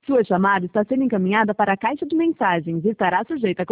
Sua chamada está sendo encaminhada para a caixa de mensagens e estará sujeita a